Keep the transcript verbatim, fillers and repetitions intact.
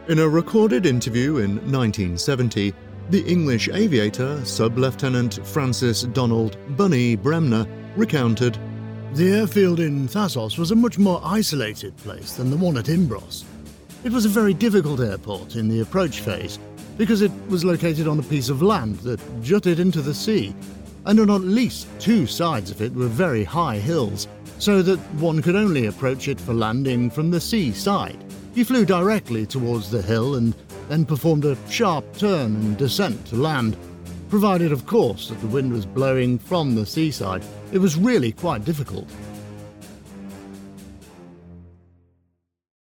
In a recorded interview in nineteen seventy, the English aviator, Sub-Lieutenant Francis Donald Bunny Bremner, recounted, "The airfield in Thasos was a much more isolated place than the one at Imbros. It was a very difficult airport in the approach phase because it was located on a piece of land that jutted into the sea, and on at least two sides of it were very high hills, so that one could only approach it for landing from the sea side. You flew directly towards the hill and then performed a sharp turn and descent to land. Provided, of course, that the wind was blowing from the seaside, it was really quite difficult.